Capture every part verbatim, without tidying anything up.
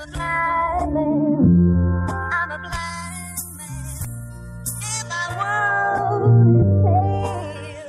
a blind man. I'm a blind man. And my world is pale.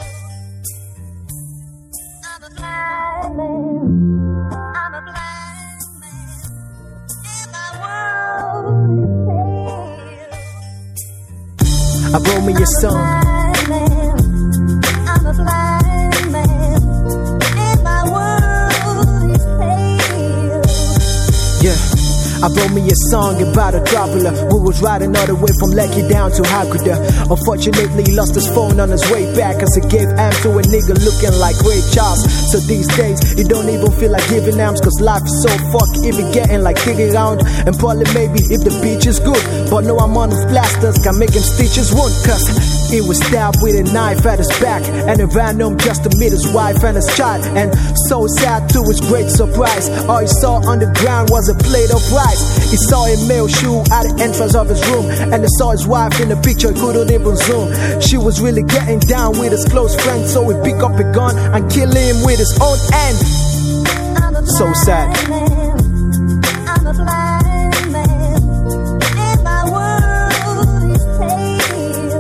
I'm a blind man. I'm a blind man. And my world is pale. I wrote me a song. I'm a blind man. And my world is pale. Yeah, I wrote me a song about a traveler who was riding all the way from Lekki down to Hakuda. Unfortunately, he lost his phone on his way back as he gave am to a nigga looking like Ray Charles. So these days, he don't even feel like giving arms, cause life is so fucked, even getting like digging around. And probably maybe if the beach is good, but no amount of plasters can make him stitch his wound, cause he was stabbed with a knife at his back, and he ran home just to meet his wife and his child. And so sad to his great surprise, all he saw on the ground was a plate of rice. He saw a male shoe at the entrance of his room, and he saw his wife in the picture, he couldn't even zoom. She was really getting down with his close friend, so he picked up a gun and killed him with his own hand. So sad. I'm a blind man, and my world is pale.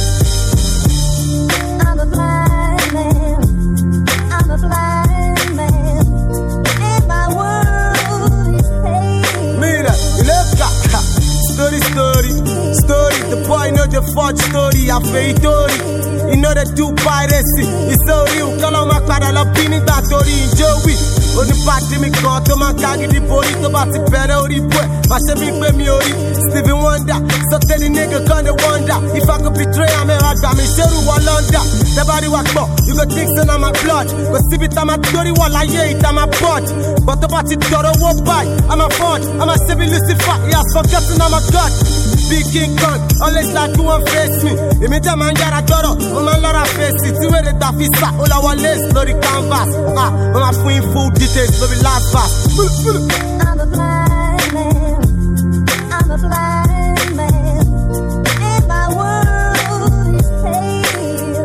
I'm a blind man, I'm a blind man, and my world is pale. Mira, look at story, story, story. The boy know the forge story. I fake story. You know that do piracy. It's so real. Call on my car, I'll be in that story. Joey. Only party me call to my car, get the body to party better or the boy. My shabby pay me ori. Stevie Wonder. So tell the nigga gonna wonder if I could betray I'm a rat. I'm a share one under. The body walk more. You got things in my blood. Cause if it's my story, while I hate, I'm a butt. But the party daughter won't buy. I'm a fun. I'm a Chevy Lucifer. He has forgotten I'm a god. Big King Kong. Always like to one face me. If me tell man, yara daughter. I'm a lot of face it. See where the duffy sat. All I want is slow the canvas. Ah, I'm a full food details. Slow the last fast. I'm a blind man. I'm a blind man. And my world is pale.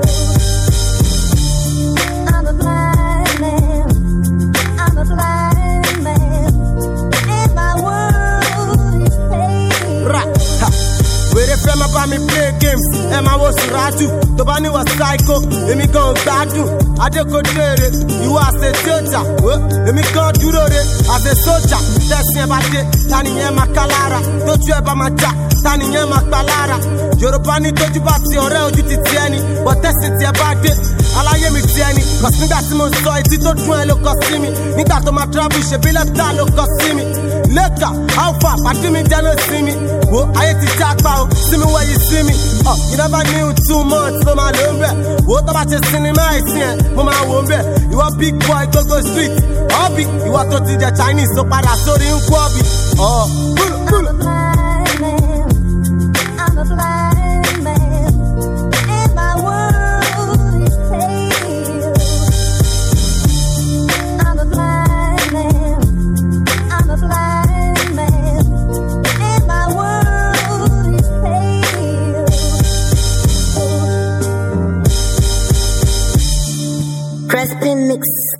I'm a blind man. I'm a blind man. And my world is pale. Right. Ha. Where they from about me play games. And I was Raju. The bunny was psycho. Let me go back to. I just go do it. You are the soldier. Let me go do it. As a soldier. That's me about it. Tani Yema Kalara. Don't you ever my jack. Tani Yema Kalara. Yorubani don't you bat your real duty Tiani. But that's it about it. Ala Yemi Tiani. Cause me that's my soy. It don't try look or see me. Nigga to my trouble. She be left down look or see me. Later. How far? I do me down see me. Whoa, I hate to talk about. See me where you see me. Oh, you never knew two months for my lumber. What about your cinema? I see for my wombe. You are big boy, go go street. Hobby, you are taught in the Chinese, so para sorry in Kwabi. Oh, I'm a blind man. I'm a blind man. And my world is pale. I'm a blind man. I'm a blind man. And my world is pale. Crespin Mix.